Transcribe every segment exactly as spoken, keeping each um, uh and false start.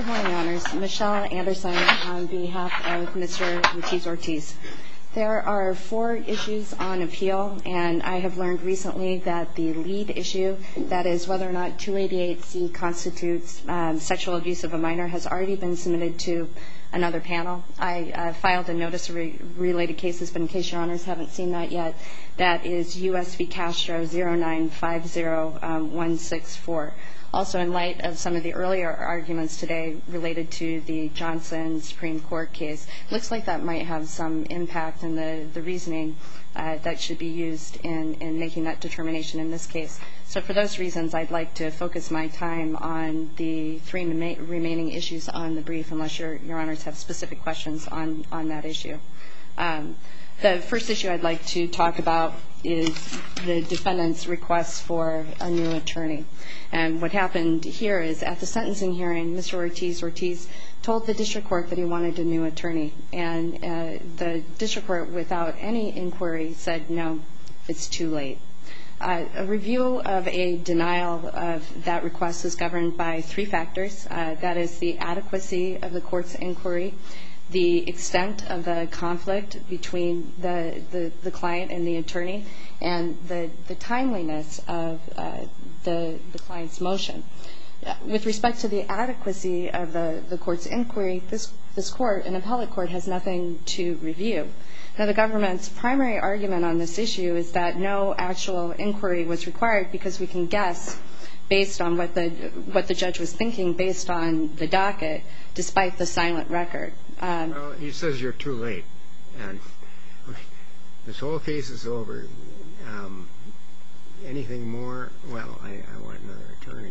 morning, Your Honors. Michelle Anderson on behalf of Mister Ortiz-Ortiz. There are four issues on appeal, and I have learned recently that the lead issue, that is whether or not two eighty-eight C constitutes um, sexual abuse of a minor, has already been submitted to another panel. I uh, filed a notice of re- related cases, but in case Your Honors haven't seen that yet, that is U S v. Castro zero nine five zero one six four. Also, in light of some of the earlier arguments today related to the Johnson Supreme Court case, looks like that might have some impact in the, the reasoning uh, that should be used in, in making that determination in this case. So for those reasons, I'd like to focus my time on the three rema- remaining issues on the brief, unless your, your Honors have specific questions on, on that issue. Um, The first issue I'd like to talk about is the defendant's request for a new attorney. And what happened here is at the sentencing hearing, Mister Ortiz-Ortiz told the district court that he wanted a new attorney. And uh, the district court, without any inquiry, said, no, it's too late. Uh, a review of a denial of that request is governed by three factors. Uh, that is the adequacy of the court's inquiry, the extent of the conflict between the, the, the client and the attorney, and the, the timeliness of uh, the, the client's motion. With respect to the adequacy of the, the court's inquiry, this, this court, an appellate court, has nothing to review. Now, the government's primary argument on this issue is that no actual inquiry was required because we can guess based on what the what the judge was thinking based on the docket, despite the silent record. Um, well, he says you're too late, and this whole case is over. Um, anything more? Well, I, I want another attorney.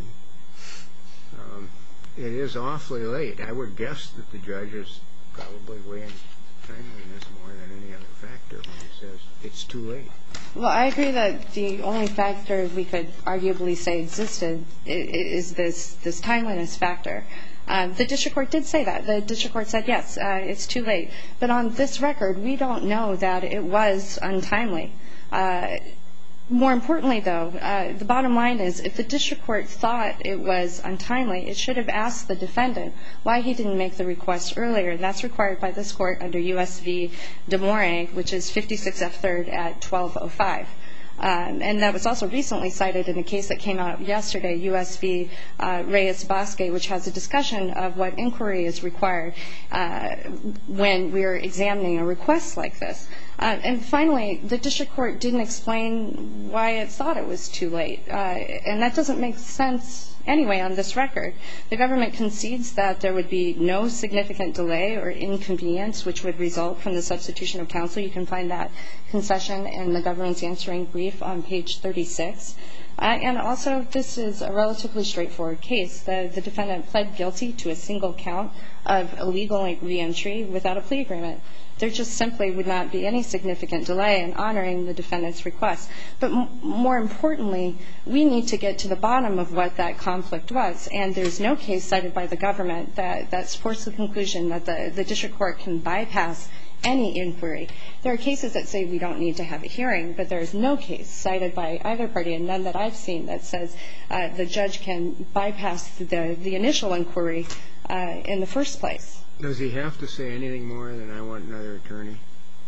Um, it is awfully late. I would guess that the judge is probably weighing timeliness more than any other factor when he says it's too late. Well, I agree that the only factor we could arguably say existed is this this timeliness factor. Um, the district court did say that. The district court said, yes, uh, it's too late. But on this record, we don't know that it was untimely. Uh, more importantly, though, uh, the bottom line is if the district court thought it was untimely, it should have asked the defendant why he didn't make the request earlier. That's required by this court under U S v. DeMore, which is fifty-six F third at twelve oh five. Um, and that was also recently cited in a case that came out yesterday, U S v. Uh, Reyes-Bosque, which has a discussion of what inquiry is required uh, when we're examining a request like this. Uh, and finally, the district court didn't explain why it thought it was too late. Uh, and that doesn't make sense anyway on this record. The government concedes that there would be no significant delay or inconvenience which would result from the substitution of counsel. You can find that concession in the government's answering brief on page thirty-six. Uh, and also, this is a relatively straightforward case. The, the defendant pled guilty to a single count of illegal reentry without a plea agreement. There just simply would not be any significant delay in honoring the defendant's request. But m- more importantly, we need to get to the bottom of what that conflict was. And there's no case cited by the government that, that supports the conclusion that the, the district court can bypass any inquiry. There are cases that say we don't need to have a hearing, but there is no case cited by either party, and none that I've seen, that says uh, the judge can bypass the, the initial inquiry uh, in the first place. Does he have to say anything more than I want another attorney?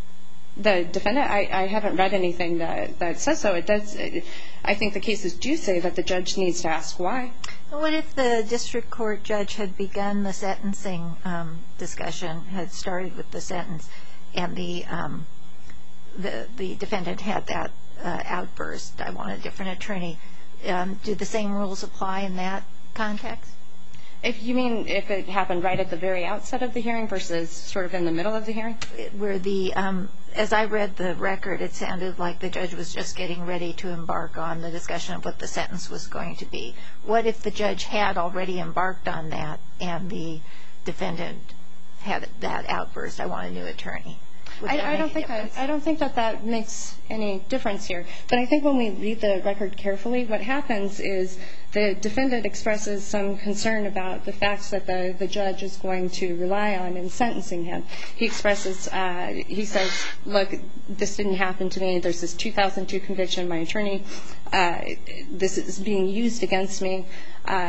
The defendant, I, I haven't read anything that, that says so. It does. It, I think the cases do say that the judge needs to ask why. What if the district court judge had begun the sentencing um, discussion, had started with the sentence, and the um, the, the defendant had that uh, outburst, I want a different attorney? Um, do the same rules apply in that context? If you mean if it happened right at the very outset of the hearing versus sort of in the middle of the hearing? Where the, um, as I read the record, it sounded like the judge was just getting ready to embark on the discussion of what the sentence was going to be. What if the judge had already embarked on that and the defendant had that outburst, I want a new attorney? I, I don't think that, I don't think that that makes any difference here. But I think when we read the record carefully, what happens is the defendant expresses some concern about the facts that the, the judge is going to rely on in sentencing him. He expresses, uh, he says, look, this didn't happen to me. There's this two thousand two conviction. My attorney, uh, this is being used against me. Uh,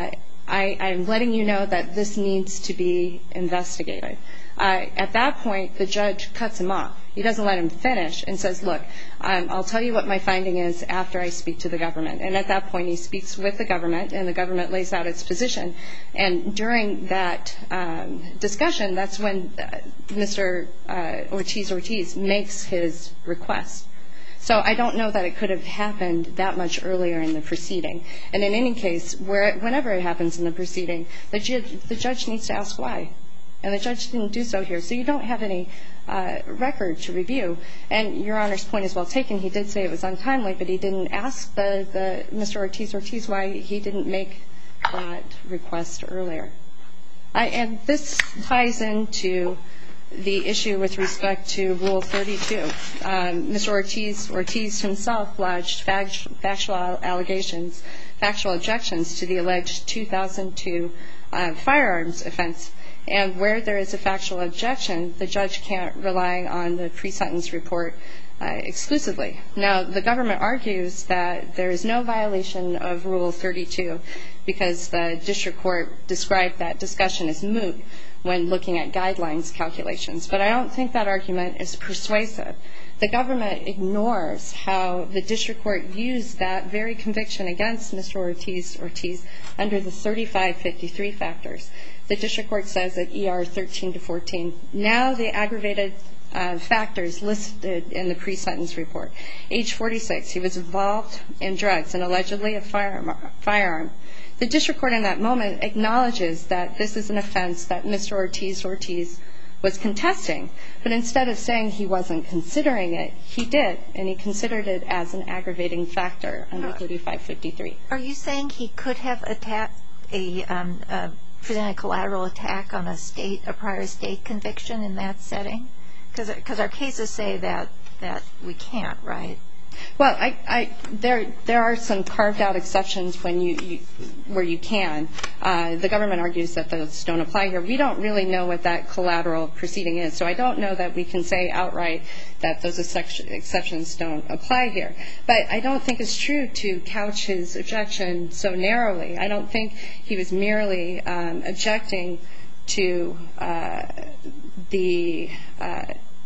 I, I'm letting you know that this needs to be investigated. Uh, at that point, the judge cuts him off. He doesn't let him finish and says, look, um, I'll tell you what my finding is after I speak to the government. And at that point, he speaks with the government, and the government lays out its position. And during that um, discussion, that's when uh, Mister Uh, Ortiz-Ortiz makes his request. So I don't know that it could have happened that much earlier in the proceeding. And in any case, where, whenever it happens in the proceeding, the, ju- the judge needs to ask why. And the judge didn't do so here. So you don't have any uh, record to review. And Your Honor's point is well taken. He did say it was untimely, but he didn't ask the, the Mister Ortiz-Ortiz why he didn't make that request earlier. I, and this ties into the issue with respect to Rule thirty-two. Um, Mister Ortiz, Ortiz himself lodged fact, factual allegations, factual objections to the alleged two thousand two uh, firearms offense. And where there is a factual objection, the judge can't rely on the pre-sentence report uh, exclusively. Now, the government argues that there is no violation of Rule thirty-two because the district court described that discussion as moot when looking at guidelines calculations. But I don't think that argument is persuasive. The government ignores how the district court used that very conviction against Mister Ortiz-Ortiz under the thirty-five fifty-three factors. The district court says at E R thirteen to fourteen, now the aggravated uh, factors listed in the pre-sentence report. Age forty-six, he was involved in drugs and allegedly a firearm. firearm. The district court in that moment acknowledges that this is an offense that Mister Ortiz-Ortiz was contesting, but instead of saying he wasn't considering it, he did, and he considered it as an aggravating factor under thirty-five fifty-three. Are you saying he could have attacked a, um, uh, presented a collateral attack on a state, a prior state conviction in that setting? Because our cases say that, that we can't, right? Well, I, I, there, there are some carved-out exceptions when you, you, where you can. Uh, the government argues that those don't apply here. We don't really know what that collateral proceeding is, so I don't know that we can say outright that those exceptions don't apply here. But I don't think it's true to couch his objection so narrowly. I don't think he was merely um, objecting to uh, the uh,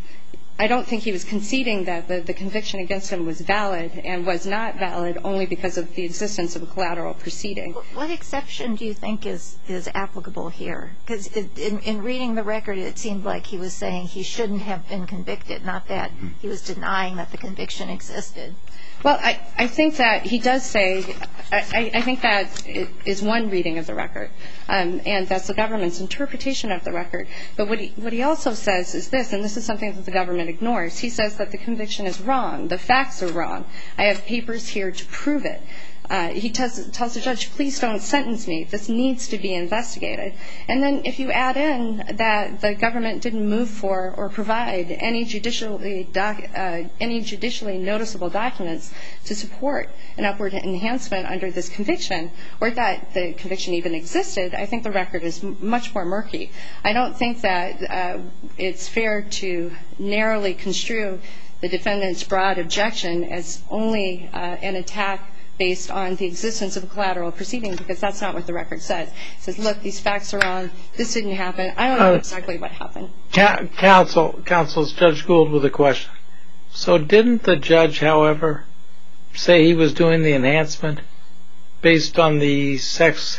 I don't think he was conceding that the, the conviction against him was valid and was not valid only because of the existence of a collateral proceeding. What exception do you think is, is applicable here? Because in, in reading the record, it seemed like he was saying he shouldn't have been convicted, not that he was denying that the conviction existed. Well, I, I think that he does say, I, I think that it is one reading of the record, um, and that's the government's interpretation of the record. But what he, what he also says is this, and this is something that the government ignores. He says that the conviction is wrong. The facts are wrong. I have papers here to prove it. Uh, he tells, tells the judge, please don't sentence me. This needs to be investigated. And then if you add in that the government didn't move for or provide any judicially, doc, uh, any judicially noticeable documents to support an upward enhancement under this conviction, or that the conviction even existed, I think the record is m- much more murky. I don't think that uh, it's fair to narrowly construe the defendant's broad objection as only uh, an attack based on the existence of a collateral proceeding, because that's not what the record says. It says, look, these facts are wrong. This didn't happen. I don't know exactly what happened. Counsel, Counsel's Judge Gould with a question. So didn't the judge, however, say he was doing the enhancement based on the sex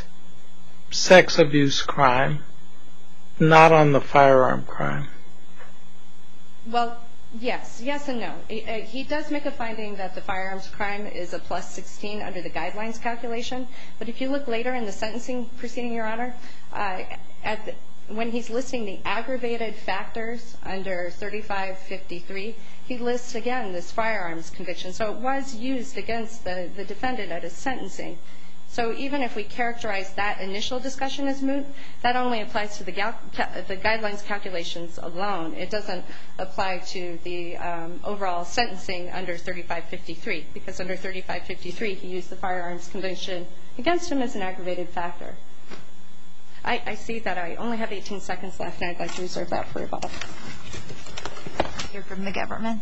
sex abuse crime, not on the firearm crime? Well, yes. Yes and no. He does make a finding that the firearms crime is a plus sixteen under the guidelines calculation. But if you look later in the sentencing proceeding, Your Honor, uh, at the, when he's listing the aggravated factors under thirty-five fifty-three, he lists, again, this firearms conviction. So it was used against the, the defendant at his sentencing. So even if we characterize that initial discussion as moot, that only applies to the, gal- ca- the guidelines calculations alone. It doesn't apply to the um, overall sentencing under thirty-five fifty-three, because under thirty-five fifty-three he used the firearms conviction against him as an aggravated factor. I, I see that I only have eighteen seconds left, and I'd like to reserve that for rebuttal. Hear from the government.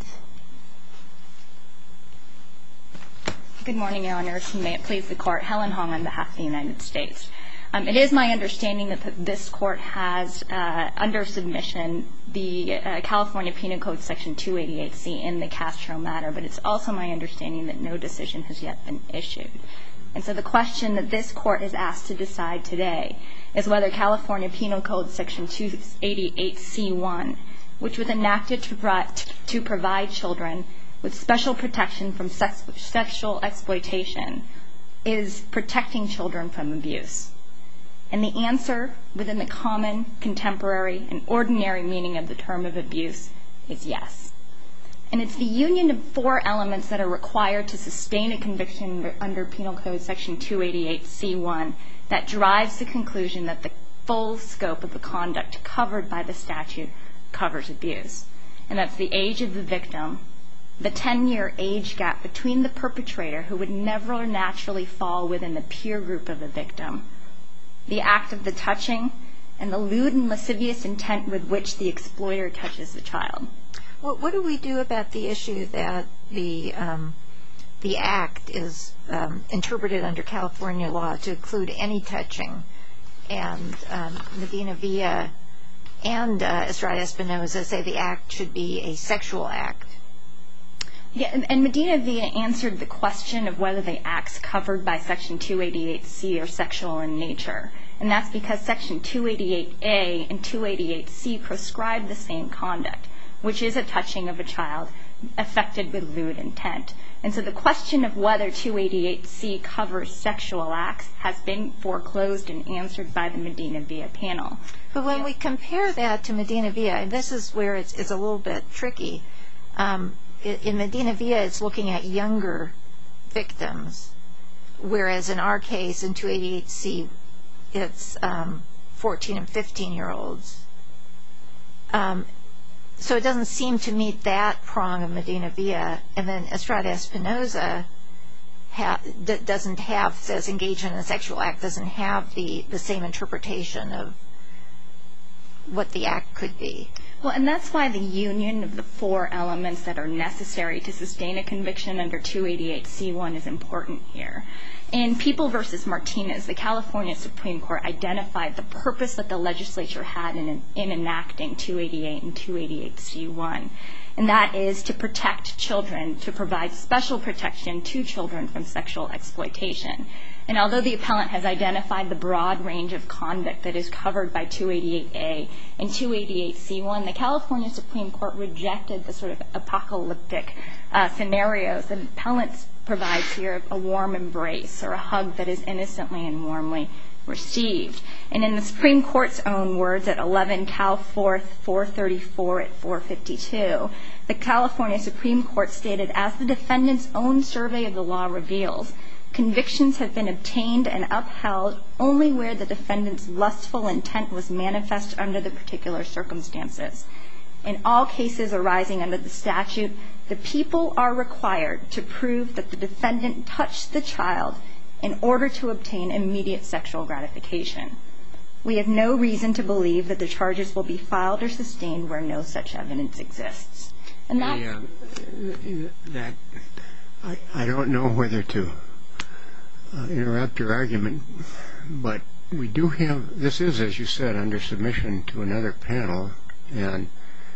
Good morning, Your Honors. May it please the Court. Helen Hong on behalf of the United States. Um, it is my understanding that this court has uh, under submission the uh, California Penal Code Section two eighty-eight C in the Castro matter, but it's also my understanding that no decision has yet been issued. And so the question that this court is asked to decide today is whether California Penal Code Section two eighty-eight C one, which was enacted to, to provide children with special protection from sex, sexual exploitation, is protecting children from abuse. And the answer within the common, contemporary, and ordinary meaning of the term of abuse is yes. And it's the union of four elements that are required to sustain a conviction under Penal Code Section two eighty-eight C one that drives the conclusion that the full scope of the conduct covered by the statute covers abuse. And that's the age of the victim, the ten-year age gap between the perpetrator, who would never naturally fall within the peer group of the victim, the act of the touching, and the lewd and lascivious intent with which the exploiter touches the child. Well, what do we do about the issue that the um, the act is um, interpreted under California law to include any touching, and um, Medina Villa and uh, Estrada Espinoza say the act should be a sexual act? Yeah, and, and Medina Villa answered the question of whether the acts covered by Section two eighty-eight C are sexual in nature. And that's because Section two eighty-eight A and two eighty-eight C prescribe the same conduct, which is a touching of a child affected with lewd intent. And so the question of whether two eighty-eight C covers sexual acts has been foreclosed and answered by the Medina Villa panel. But when we compare that to Medina Villa, and this is where it's, it's a little bit tricky, um, in Medina Villa it's looking at younger victims, whereas in our case, in two eighty-eight C, it's um, fourteen and fifteen-year-olds. Um, so it doesn't seem to meet that prong of Medina Villa. And then Estrada Espinoza ha- d- doesn't have, says engagement in a sexual act, doesn't have the, the same interpretation of what the act could be. Well, and that's why the union of the four elements that are necessary to sustain a conviction under two eighty-eight C one is important here. In People v. Martinez, the California Supreme Court identified the purpose that the legislature had in, in enacting two eighty-eight and two eighty-eight C one, and that is to protect children, to provide special protection to children from sexual exploitation. And although the appellant has identified the broad range of conduct that is covered by two eighty-eight A and two eighty-eight C one, the California Supreme Court rejected the sort of apocalyptic uh, scenarios that appellants provides here, a warm embrace or a hug that is innocently and warmly received. And in the Supreme Court's own words at eleven Cal fourth four thirty-four at four fifty-two, the California Supreme Court stated, as the defendant's own survey of the law reveals, convictions have been obtained and upheld only where the defendant's lustful intent was manifest under the particular circumstances. In all cases arising under the statute, the people are required to prove that the defendant touched the child in order to obtain immediate sexual gratification. We have no reason to believe that the charges will be filed or sustained where no such evidence exists. And that, yeah, that I, I don't know whether to uh, interrupt your argument, but we do have, this is, as you said, under submission to another panel, and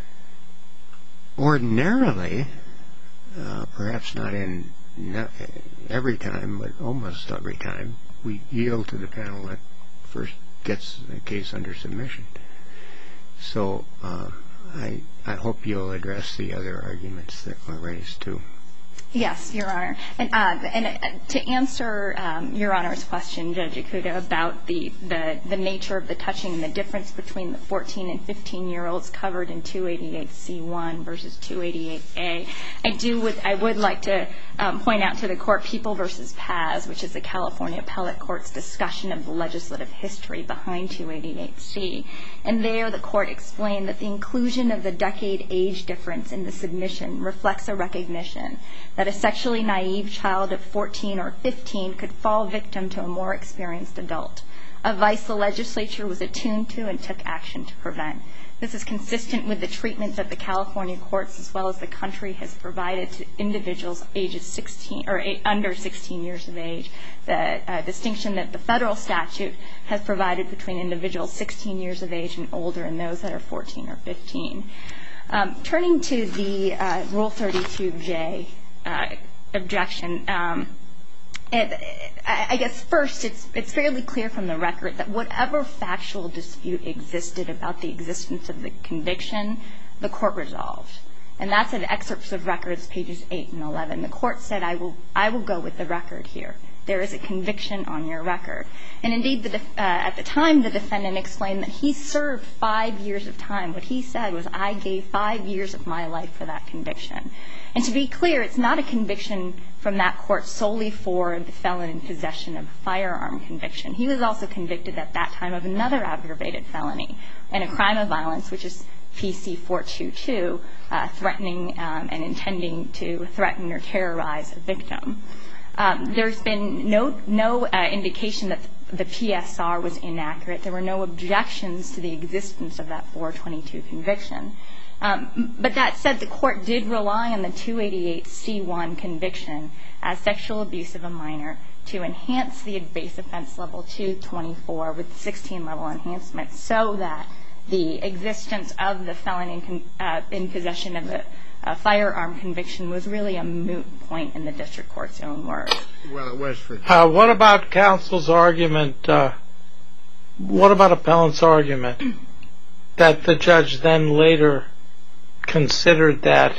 ordinarily, uh, perhaps not in not every time, but almost every time, we yield to the panel that first gets the case under submission. So uh, I, I hope you'll address the other arguments that were raised too. Yes, Your Honor. And, uh, and uh, to answer um, Your Honor's question, Judge Ikuda, about the, the, the nature of the touching and the difference between the fourteen and fifteen-year-olds covered in two eighty-eight C one versus two eighty-eight A, I do would I would like to um, point out to the Court People v. Paz, which is the California Appellate Court's discussion of the legislative history behind two eighty-eight C. And there the Court explained that the inclusion of the decade age difference in the submission reflects a recognition that a sexually naive child of fourteen or fifteen could fall victim to a more experienced adult, a vice the legislature was attuned to and took action to prevent. This is consistent with the treatment that the California courts as well as the country has provided to individuals ages sixteen or eight, under sixteen years of age. The uh, distinction that the federal statute has provided between individuals sixteen years of age and older and those that are fourteen or fifteen. Um, turning to the uh, Rule thirty-two J uh, objection, um, It, I guess first, it's, it's fairly clear from the record that whatever factual dispute existed about the existence of the conviction, the court resolved. And that's in excerpts of records, pages eight and eleven. The court said, I will, I will go with the record here. There is a conviction on your record. And indeed, the, uh, at the time, the defendant explained that he served five years of time. What he said was, I gave five years of my life for that conviction. And to be clear, it's not a conviction from that court solely for the felon in possession of a firearm conviction. He was also convicted at that time of another aggravated felony and a crime of violence, which is P C four twenty-two, uh, threatening um, and intending to threaten or terrorize a victim. Um, there's been no, no uh, indication that the P S R was inaccurate. There were no objections to the existence of that four twenty-two conviction. Um, but that said, the court did rely on the two eighty-eight C one conviction as sexual abuse of a minor to enhance the base offense level to twenty-four with sixteen level enhancement so that the existence of the felon in, uh, in possession of a, a firearm conviction was really a moot point in the district court's own words. Well, it was for... Uh, what about counsel's argument, uh, what about appellant's argument that the judge then later considered that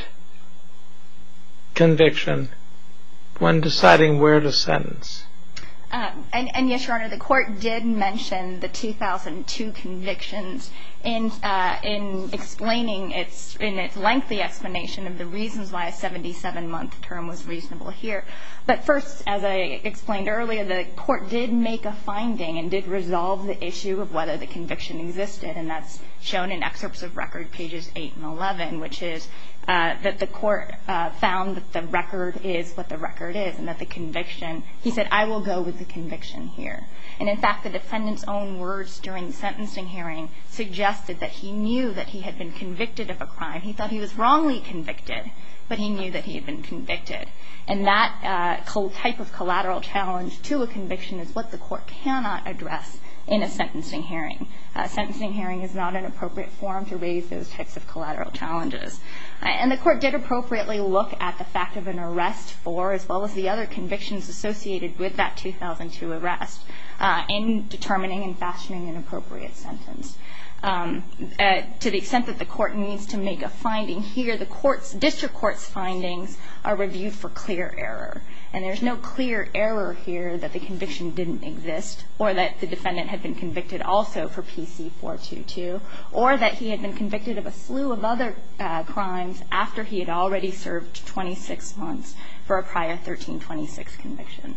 conviction when deciding where to sentence? Um, and, and yes, Your Honor, the court did mention the two thousand two convictions in uh, in explaining its in its lengthy explanation of the reasons why a seventy-seven month term was reasonable here. But first, as I explained earlier, the court did make a finding and did resolve the issue of whether the conviction existed, and that's shown in excerpts of record pages eight and eleven, which is uh, that the court uh, found that the record is what the record is, and that the conviction, he said, I will go with the conviction here. And in fact, the defendant's own words during the sentencing hearing suggested that he knew that he had been convicted of a crime. He thought he was wrongly convicted, but he knew that he had been convicted. And that uh, type of collateral challenge to a conviction is what the court cannot address in a sentencing hearing. A sentencing hearing is not an appropriate forum to raise those types of collateral challenges. Uh, and the court did appropriately look at the fact of an arrest for, as well as the other convictions associated with that two thousand two arrest, uh, in determining and fashioning an appropriate sentence. Um, uh, to the extent that the court needs to make a finding here, the court's, district court's findings are reviewed for clear error. And there's no clear error here that the conviction didn't exist, or that the defendant had been convicted also for P C four twenty-two, or that he had been convicted of a slew of other uh, crimes after he had already served twenty-six months for a prior thirteen twenty-six conviction.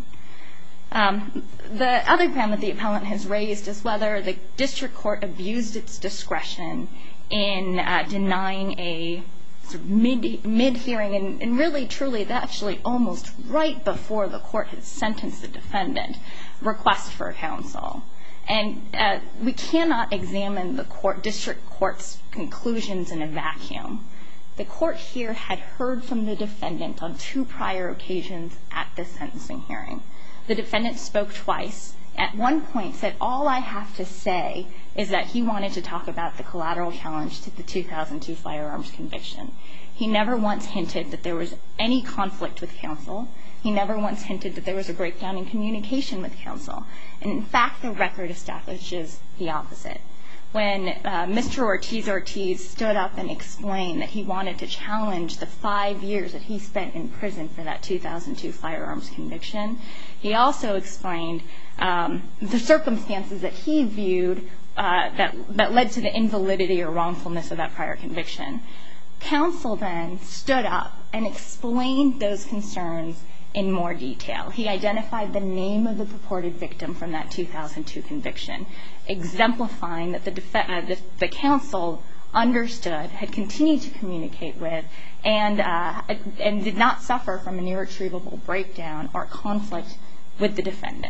Um, the other ground that the appellant has raised is whether the district court abused its discretion in uh, denying a sort of mid, mid-hearing, and, and really, truly, actually almost right before the court had sentenced the defendant, request for counsel. And uh, we cannot examine the court, district court's conclusions in a vacuum. The court here had heard from the defendant on two prior occasions at the sentencing hearing. The defendant spoke twice. At one point said, all I have to say is that he wanted to talk about the collateral challenge to the two thousand two firearms conviction. He never once hinted that there was any conflict with counsel. He never once hinted that there was a breakdown in communication with counsel. And in fact, the record establishes the opposite. When uh, Mister Ortiz-Ortiz stood up and explained that he wanted to challenge the five years that he spent in prison for that two thousand two firearms conviction, he also explained um, the circumstances that he viewed uh, that, that led to the invalidity or wrongfulness of that prior conviction. Counsel then stood up and explained those concerns in more detail. He identified the name of the purported victim from that two thousand two conviction, exemplifying that the, def- uh, the, the counsel understood, had continued to communicate with, and, uh, and did not suffer from an irretrievable breakdown or conflict with the defendant.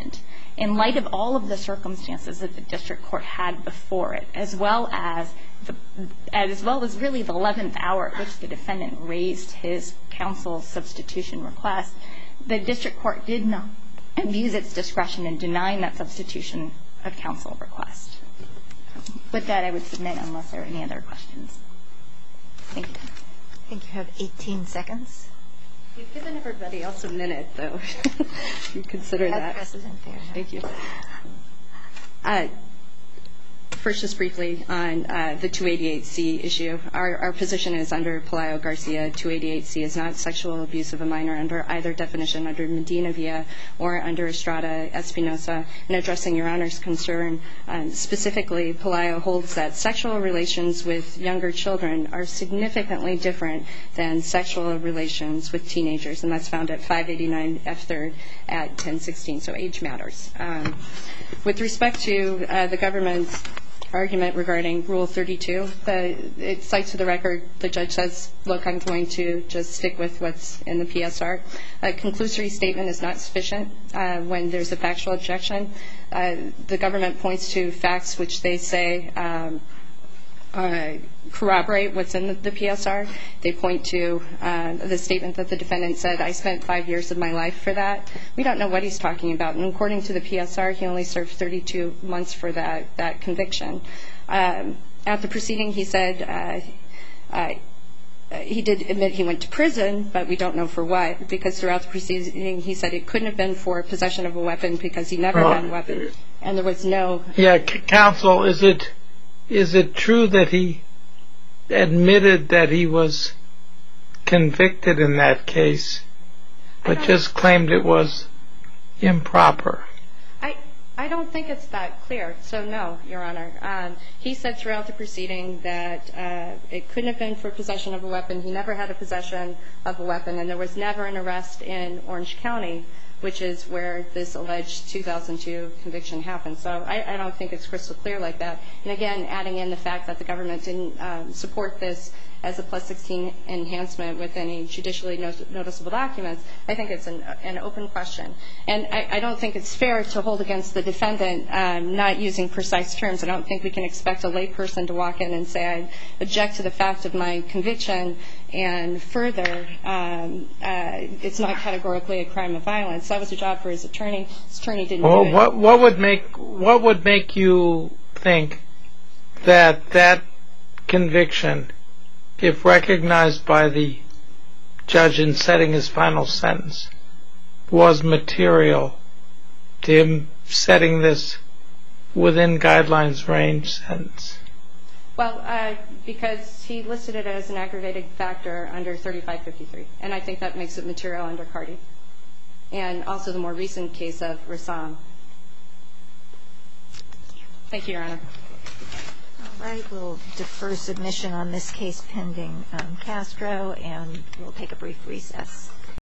in light of all of the circumstances that the district court had before it, as well as the, as well as really the eleventh hour at which the defendant raised his counsel substitution request, the district court did not abuse its discretion in denying that substitution of counsel request. With that, I would submit unless there are any other questions. Thank you. I think you have eighteen seconds. You've given everybody else a minute, though. You consider that. That's precedent there. Thank you. Uh, First, just briefly on uh, the two eighty-eight C issue. Our, our position is under Pelayo-Garcia, two eighty-eight C is not sexual abuse of a minor under either definition, under Medina-Villa or under Estrada-Espinosa. In addressing Your Honor's concern, um, specifically, Pelayo holds that sexual relations with younger children are significantly different than sexual relations with teenagers, and that's found at five eighty-nine F third at ten sixteen, so age matters. Um, with respect to uh, the government's argument regarding Rule thirty-two, the, it cites to the record, the judge says, look, I'm going to just stick with what's in the P S R. A conclusory statement is not sufficient uh, when there's a factual objection. Uh, the government points to facts which they say um, uh, corroborate what's in the, the P S R. They point to uh, the statement that the defendant said, I spent five years of my life for that. We don't know what he's talking about. And according to the P S R, he only served thirty-two months for that, that conviction. Um, at the proceeding, he said uh, uh, he did admit he went to prison, but we don't know for what, because throughout the proceeding he said it couldn't have been for possession of a weapon because he never Well, had a weapon. And there was no... Yeah, c- counsel, is it is it true that he admitted that he was convicted in that case, but just claimed it was improper? I I don't think it's that clear, so no, Your Honor. Um, he said throughout the proceeding that uh, it couldn't have been for possession of a weapon. He never had a possession of a weapon, and there was never an arrest in Orange County, which is where this alleged two thousand two conviction happened. So I, I don't think it's crystal clear like that. And again, adding in the fact that the government didn't um, support this as a plus sixteen enhancement with any judicially noticeable documents, I think it's an, an open question. And I, I don't think it's fair to hold against the defendant um, not using precise terms. I don't think we can expect a layperson to walk in and say, I object to the fact of my conviction, and further, um, uh, it's not categorically a crime of violence. That was a job for his attorney. His attorney didn't Well, do it. what what would make what would make you think that that conviction, if recognized by the judge in setting his final sentence, was material to him setting this within guidelines range sentence? Well, uh, because he listed it as an aggravating factor under thirty-five fifty-three, and I think that makes it material under Cardi. And also the more recent case of Rassam. Thank you, Your Honor. All right, we'll defer submission on this case pending um, Castro, and we'll take a brief recess.